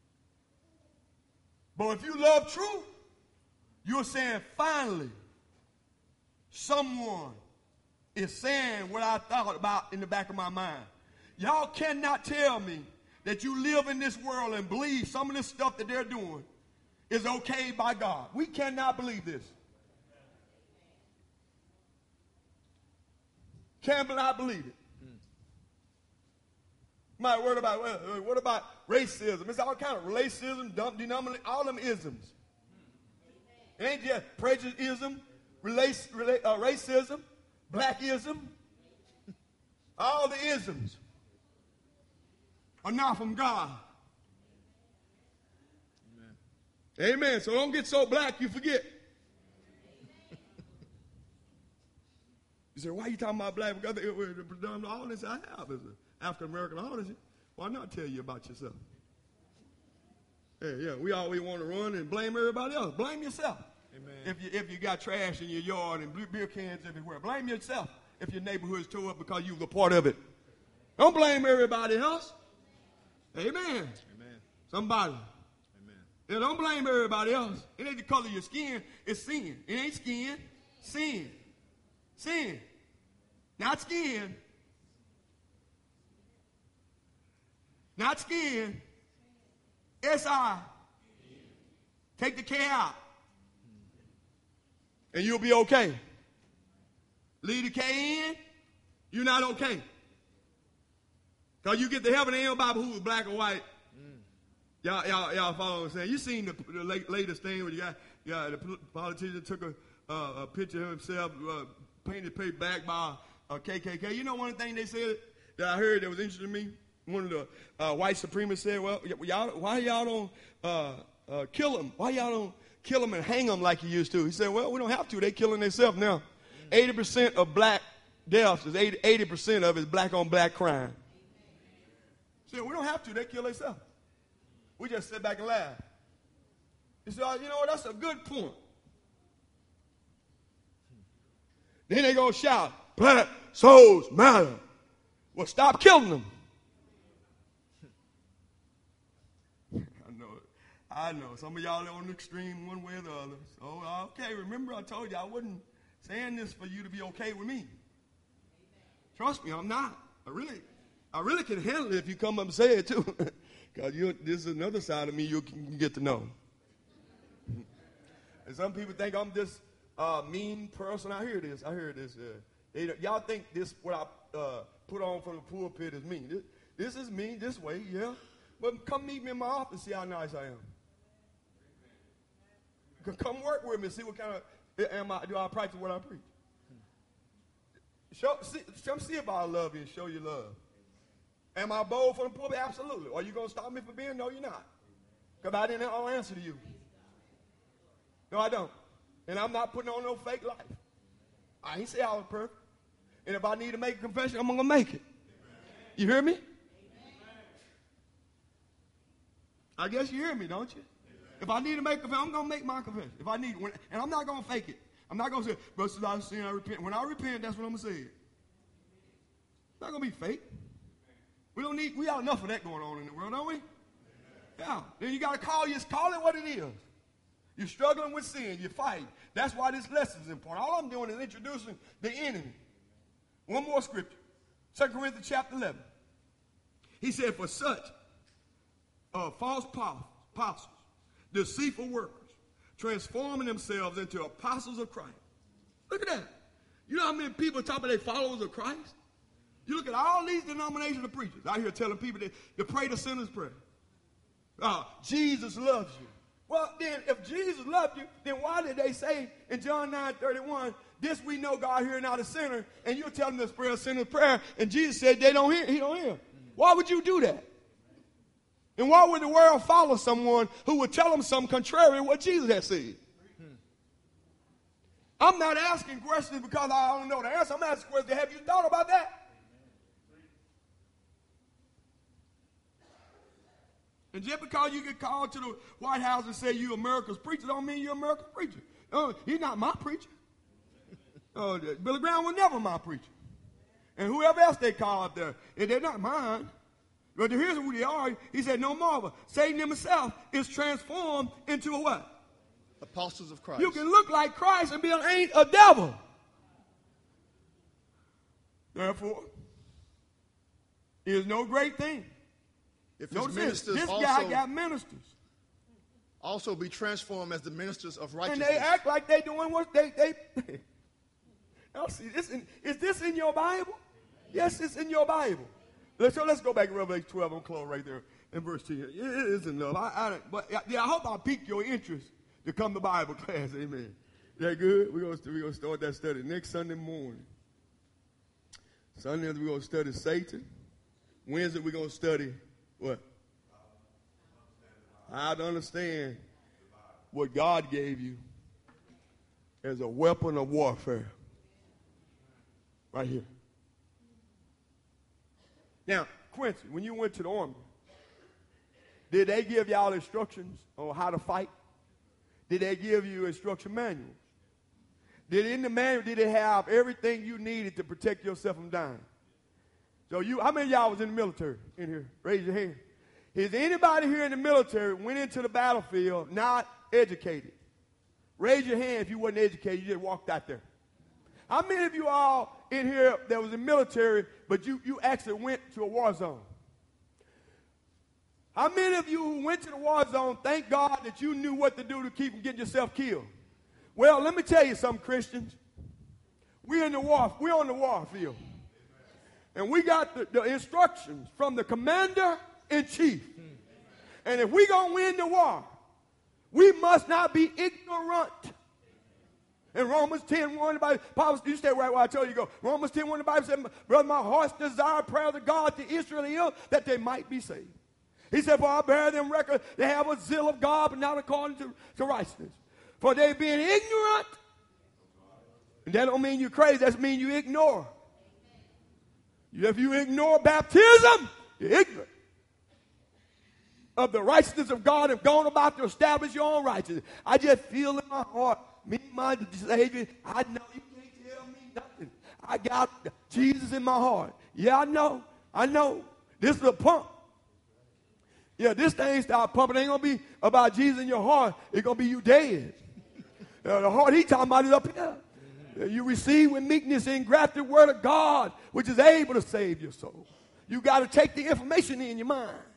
But if you love truth, you're saying, finally, someone is saying what I thought about in the back of my mind. Y'all cannot tell me that you live in this world and believe some of this stuff that they're doing is okay by God. We cannot believe this. Can't not believe it. You might word about well, what about racism? It's all kind of racism, denomination, all them isms. It ain't just prejudiceism, relace, rela, uh, racism, blackism. All the isms are not from God. Amen. Amen. So don't get so black you forget. You say, why are you talking about black? Because the audience I have is an African-American audience. Why not tell you about yourself? Hey, yeah, we always want to run and blame everybody else. Blame yourself. Amen. If you if you got trash in your yard and beer cans everywhere, blame yourself if your neighborhood is tore up because you were part of it. Don't blame everybody else. Amen. Amen. Somebody. Amen. Yeah, don't blame everybody else. It ain't the color of your skin. It's sin. It ain't skin. Sin. Sin. Not skin. Not skin. S I. Take the K out. And you'll be okay. Leave the K in, you're not okay. Because you get to heaven, ain't nobody who was black or white. Mm. Y'all, y'all, y'all follow what I'm saying? You seen the, the latest thing where you got, you got the politician took a, uh, a picture of himself, uh, painted paper back by a K K K. You know one of the things they said that I heard that was interesting to me? One of the uh, white supremacists said, well, y'all, why y'all don't uh, uh, kill him? Why y'all don't kill him and hang him like you used to? He said, well, we don't have to. They killing themselves now. eighty percent of black deaths is eighty percent of it is black on black crime. He said, we don't have to. They kill themselves. We just sit back and laugh. He said, oh, you know what? That's a good point. Then they go shout, black souls matter. Well, stop killing them. I know it. I know. Some of y'all are on the extreme one way or the other. So, okay, remember I told you I wasn't saying this for you to be okay with me. Trust me, I'm not. I really, I really can handle it if you come up and say it too. Because you, this is another side of me you can get to know. And some people think I'm this uh, mean person. I hear this. I hear this. Uh, they, y'all think this, what I uh, put on from the pulpit is mean. This, this is mean this way, yeah. But come meet me in my office, see how nice I am. Come work with me, see what kind of, am I, do I practice what I preach? Show, see, come see if I love you and show you love. Am I bold for the pulpit? Absolutely. Are you going to stop me from being? No, you're not. Because I didn't I'll answer to you. No, I don't. And I'm not putting on no fake life. I ain't say I was perfect. And if I need to make a confession, I'm going to make it. You hear me? I guess you hear me, don't you? If I need to make a confession, I'm going to make my confession. If I need, when, and I'm not going to fake it. I'm not going to say, but since I sin, I repent. When I repent, that's what I'm going to say. It's not going to be fake. We don't need, we got enough of that going on in the world, don't we? Yeah. Then you got to call you, call it what it is. You're struggling with sin. You're fighting. That's why this lesson is important. All I'm doing is introducing the enemy. One more scripture. Second Corinthians chapter eleven. He said, for such uh, false apostles, deceitful workers, transforming themselves into apostles of Christ. Look at that. You know how many people talk about they followers of Christ? You look at all these denominations of preachers out here telling people that, to pray the sinner's prayer. Uh, Jesus loves you. Well, then, if Jesus loved you, then why did they say in John nine thirty-one, this we know God hearing out a sinner, and you're telling us prayer, sinner's prayer, and Jesus said they don't hear, he don't hear. Why would you do that? And why would the world follow someone who would tell them something contrary to what Jesus had said? I'm not asking questions because I don't know the answer. I'm asking questions. Have you thought about that? And just because you get called to the White House and say you're America's preacher don't mean you're America's preacher. Uh, he's not my preacher. Uh, Billy Graham was never my preacher. And whoever else they call up there, and they're not mine. But here's who they are. He said, no marvel. Satan himself is transformed into a what? Apostles of Christ. You can look like Christ and be an ain't a devil. Therefore, it is no great thing. If his Notice ministers this, this also, guy got ministers. also be transformed as the ministers of righteousness. And they act like they doing what they, they now see, this in, is this in your Bible? Yes, it's in your Bible. Let's, so let's go back to Revelation twelve. I'm close right there in verse ten. It is enough. I, I, but yeah, I hope I piqued your interest to come to Bible class. Amen. That good? We're going we're gonna start that study next Sunday morning. Sunday we're going to study Satan. Wednesday we're going to study what? How to understand what God gave you as a weapon of warfare. Right here. Now, Quincy, when you went to the army, did they give y'all instructions on how to fight? Did they give you instruction manuals? Did in the manual, did it have everything you needed to protect yourself from dying? So you, how many of y'all was in the military in here? Raise your hand. Is anybody here in the military went into the battlefield not educated? Raise your hand if you wasn't educated, you just walked out there. How many of you all in here that was in the military, but you, you actually went to a war zone? How many of you who went to the war zone, thank God that you knew what to do to keep from getting yourself killed? Well, let me tell you something, Christians. We're in the war, we're on the war field. And we got the, the instructions from the commander in chief. And if we're going to win the war, we must not be ignorant. In Romans ten one, the Bible, Paul, you stay right where I told you to go. Romans ten one, the Bible said, brother, my heart's desire, prayer to God to Israel, that they might be saved. He said, for I bear them record, they have a zeal of God, but not according to, to righteousness. For they being ignorant, and that don't mean you're crazy, that means you ignore. If you ignore baptism, you're ignorant of the righteousness of God and gone about to establish your own righteousness. I just feel in my heart, me, my Savior, I know you can't tell me nothing. I got Jesus in my heart. Yeah, I know. I know. This is a pump. Yeah, this thing start pumping. It ain't going to be about Jesus in your heart. It's going to be you dead. uh, the heart he talking about is up here. Uh, you receive with meekness the engrafted word of God, which is able to save your soul. You got to take the information in your mind.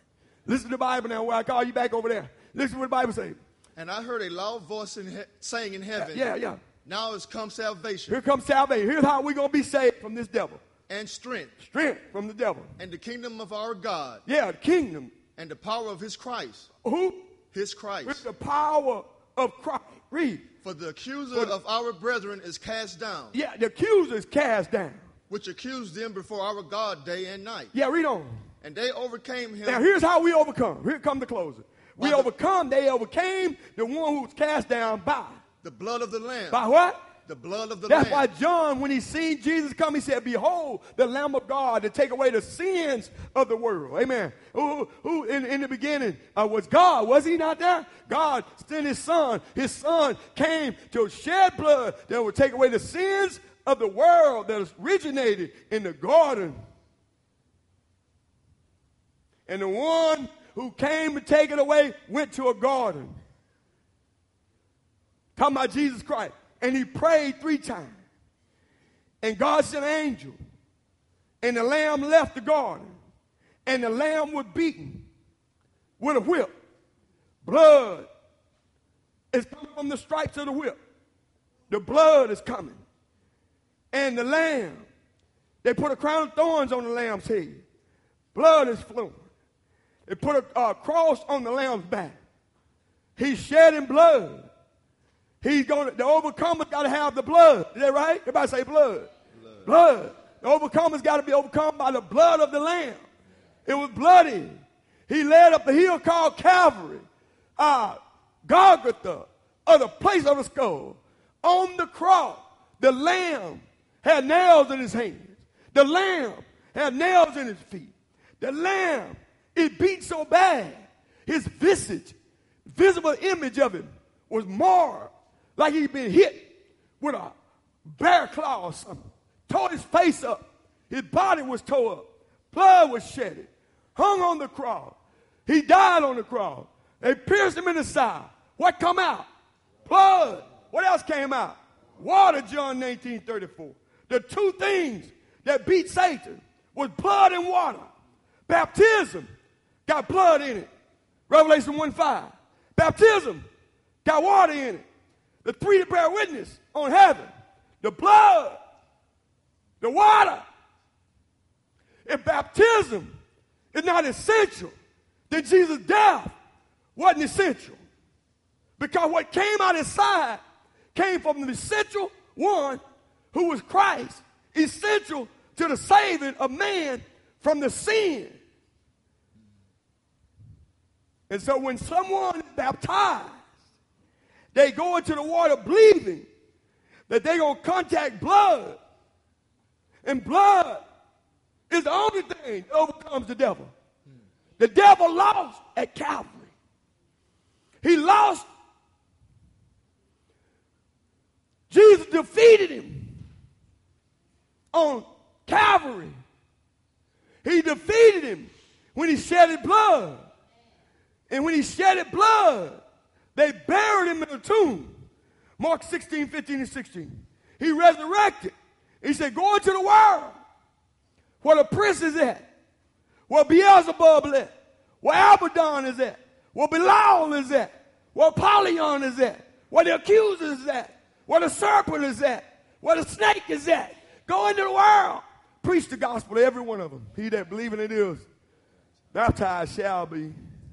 Listen to the Bible now where I call you back over there. Listen to what the Bible says. And I heard a loud voice in he- saying in heaven, Yeah, yeah. now has come salvation Here comes salvation. Here's how we're going to be saved from this devil. and strength Strength from the devil. and the kingdom of our God Yeah, the kingdom. and the power of his Christ. Who? His With Christ. the power of Christ. Read. For the accuser For the- of our brethren is cast down, Yeah, the accuser is cast down. which accused them before our God day and night. Yeah, read on. And they overcame him. Now, here's how we overcome. Here come the closer. We By the- overcome, they overcame the one who was cast down by. The blood of the Lamb. By what? The blood of the That's Lamb. why John, when he seen Jesus come, he said, behold, the Lamb of God to take away the sins of the world. Amen. Who, who in, in the beginning uh, was God. Was he not there? God sent his son. His son came to shed blood that would take away the sins of the world that originated in the garden. And the one who came to take it away went to a garden. Talking about Jesus Christ. And he prayed three times. And God sent an angel. And the lamb left the garden. And the lamb was beaten with a whip. Blood is coming from the stripes of the whip. The blood is coming. And the lamb, they put a crown of thorns on the lamb's head. Blood is flowing. They put a uh, cross on the lamb's back. He's shedding blood. He's going to, the overcomer's got to have the blood. Is that right? Everybody say blood. Blood. blood. The overcomer's got to be overcome by the blood of the Lamb. It was bloody. He led up the hill called Calvary. Uh, Golgotha, or the place of the skull. On the cross, the Lamb had nails in his hands. The Lamb had nails in his feet. The Lamb, it beat so bad, his visage, visible image of him was marred. Like he'd been hit with a bear claw or something. Tore his face up. His body was tore up. Blood was shedded. Hung on the cross. He died on the cross. They pierced him in the side. What come out? Blood. What else came out? Water, John nineteen thirty-four. The two things that beat Satan was blood and water. Baptism got blood in it. Revelation one five. Baptism got water in it. The three that bear witness on heaven, the blood, the water. If baptism is not essential, then Jesus' death wasn't essential. Because what came out his side came from the essential one who was Christ, essential to the saving of man from the sin. And so when someone is baptized, they go into the water believing that they're going to contact blood. And blood is the only thing that overcomes the devil. The devil lost at Calvary. He lost. Jesus defeated him on Calvary. He defeated him when he shedded blood. And when he shedded blood, they buried him in a tomb. Mark sixteen, fifteen, and sixteen. He resurrected. He said, go into the world where the prince is at, where Beelzebub is at, where Abaddon is at, where Belial is at, where Apollyon is at, where the accuser is at, where the serpent is at, where the snake is at. Go into the world. Preach the gospel to every one of them. He that believing it is baptized shall be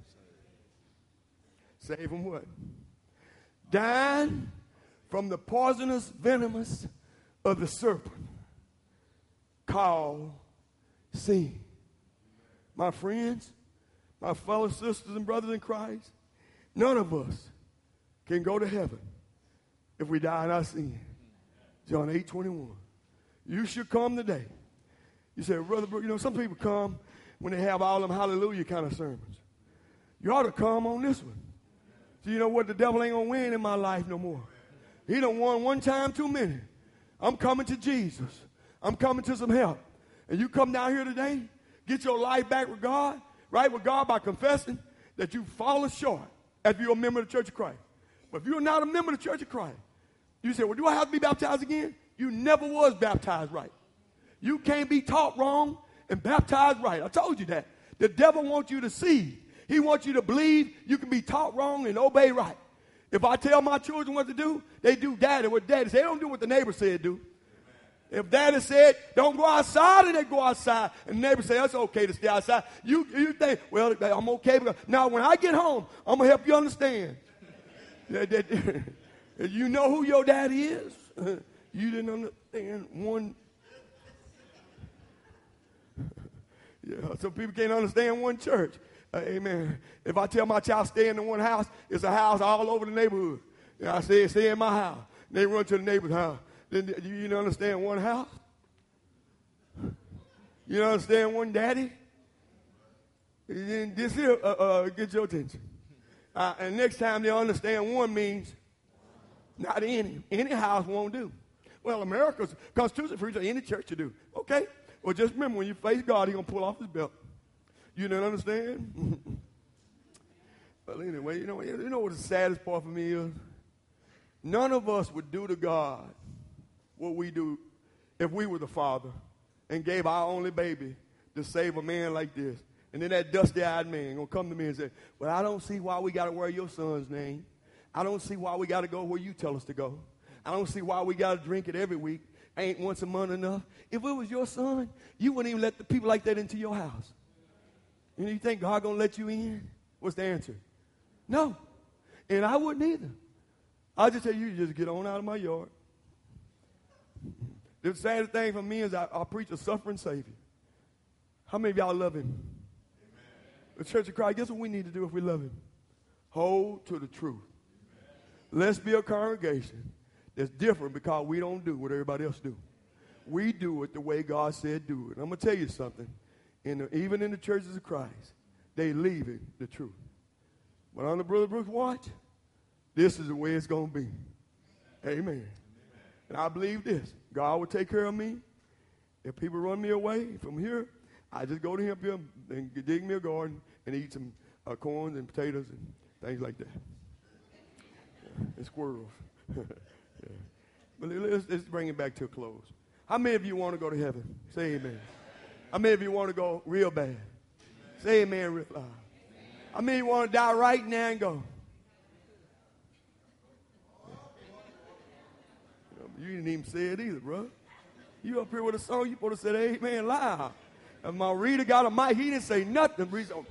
saved from what? Dying from the poisonous venomous of the serpent called sin. My friends, my fellow sisters and brothers in Christ, none of us can go to heaven if we die in our sin. John eight twenty-one. You should come today. You say, Brother Brooke, you know, some people come when they have all them hallelujah kind of sermons. You ought to come on this one. So you know what? The devil ain't going to win in my life no more. He done won one time too many. I'm coming to Jesus. I'm coming to some help. And you come down here today, get your life back with God, right with God by confessing that you've fallen short if you're a member of the Church of Christ. But if you're not a member of the Church of Christ, you say, well, do I have to be baptized again? You never was baptized right. You can't be taught wrong and baptized right. I told you that. The devil wants you to see He wants you to believe you can be taught wrong and obey right. If I tell my children what to do, they do daddy what daddy said. They don't do what the neighbor said do. If daddy said, don't go outside, and they go outside, and the neighbor said, that's okay to stay outside, you, you think, well, I'm okay. Because now, when I get home, I'm going to help you understand. that, that, you know who your daddy is. You didn't understand one. Yeah, some people can't understand one church. Uh, amen. If I tell my child staying in one house, it's a house all over the neighborhood. And I say, stay in my house. And they run to the neighbor's house. Then you don't understand one house? You don't understand one daddy? Then this here uh, uh, get your attention. Uh, and next time they understand one means not any. Any house won't do. Well, America's Constitution for any church to do. Okay. Well, just remember, when you face God, he's going to pull off his belt. You don't understand? Well, anyway, you know, you know what the saddest part for me is? None of us would do to God what we do if we were the father and gave our only baby to save a man like this. And then that dusty-eyed man going to come to me and say, well, I don't see why we got to wear your son's name. I don't see why we got to go where you tell us to go. I don't see why we got to drink it every week. Ain't once a month enough. If it was your son, you wouldn't even let the people like that into your house. And you think God going to let you in? What's the answer? No. And I wouldn't either. I just tell you, you just get on out of my yard. The saddest thing for me is I, I preach a suffering Savior. How many of y'all love him? Amen. The Church of Christ, guess what we need to do if we love him? Hold to the truth. Amen. Let's be a congregation that's different because we don't do what everybody else do. We do it the way God said do it. I'm going to tell you something. In the, even in the churches of Christ, they leaving the truth. But under Brother Brooks' watch, this is the way it's going to be. Amen. And I believe this. God will take care of me. If people run me away from here, I just go to him here and dig me a garden and eat some uh, corn and potatoes and things like that. Yeah, and squirrels. Yeah. But let's, let's bring it back to a close. How many of you want to go to heaven? Say amen. How many of you want to go real bad? Amen. Say amen real loud. How many of you want to die right now and go? You didn't even say it either, bro. You up here with a song, you supposed to say amen loud. And my reader got a mic, he didn't say nothing.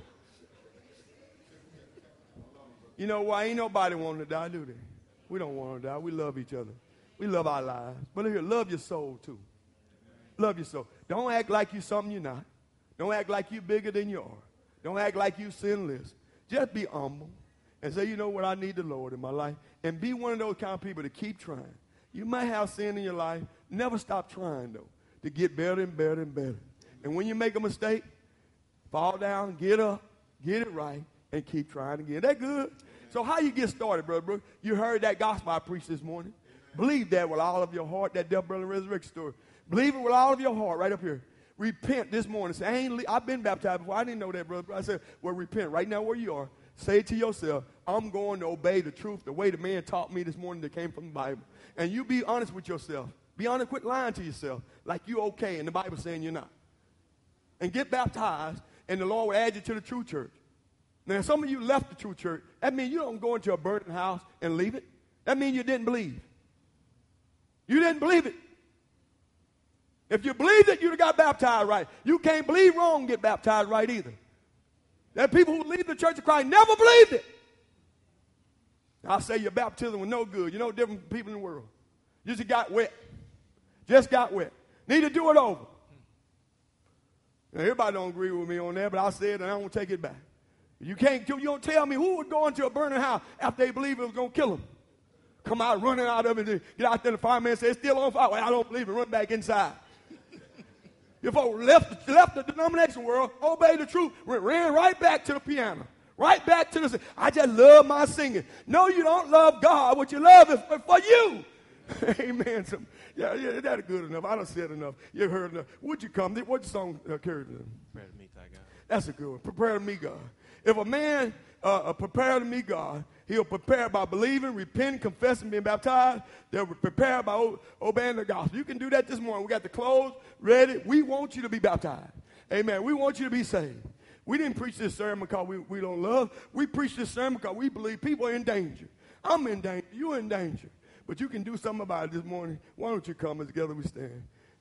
You know why? Ain't nobody wanting to die, do they? We don't want to die. We love each other. We love our lives. But here, love your soul, too. Love your soul. Don't act like you're something you're not. Don't act like you're bigger than you are. Don't act like you're sinless. Just be humble and say, you know what, I need the Lord in my life. And be one of those kind of people to keep trying. You might have sin in your life. Never stop trying, though, to get better and better and better. And when you make a mistake, fall down, get up, get it right, and keep trying again. That good? So how you get started, Brother Brooks? You heard that gospel I preached this morning. Believe that with all of your heart, that death, burial, and resurrection story. Believe it with all of your heart right up here. Repent this morning. Say, I ain't le- I've been baptized before. I didn't know that, brother. I said, well, repent right now where you are. Say to yourself, I'm going to obey the truth the way the man taught me this morning that came from the Bible. And you be honest with yourself. Be honest, quit lying to yourself like you okay and the Bible saying you're not. And get baptized, and the Lord will add you to the true church. Now, some of you left the true church. That means you don't go into a burning house and leave it. That means you didn't believe. You didn't believe it. If you believed it, you'd have got baptized right. You can't believe wrong and get baptized right either. There are people who leave the Church of Christ never believed it. I say your baptism was no good. You know different people in the world. You just got wet. Just got wet. Need to do it over. Now, everybody don't agree with me on that, but I said and I won't take it back. You can't. You don't tell me who would go into a burning house after they believe it was going to kill them. Come out running out of it. Get out there, the fireman says, it's still on fire. Well, I don't believe it. Run back inside. If I left, left the denomination world, obeyed the truth, ran right back to the piano. Right back to the, I just love my singing. No, you don't love God. What you love is for, for you. Amen. Some, yeah, yeah, that's good enough. I done said enough. You heard enough. Would you come? What's the song uh, carried to them? Prepare to meet thy God. That's a good one. Prepare to meet God. If a man uh, prepare to meet God, he'll prepare by believing, repenting, confessing, being baptized. They'll prepare by o- obeying the gospel. You can do that this morning. We got the clothes ready. We want you to be baptized. Amen. We want you to be saved. We didn't preach this sermon because we, we don't love. We preach this sermon because we believe people are in danger. I'm in danger. You're in danger. But you can do something about it this morning. Why don't you come and together we stand?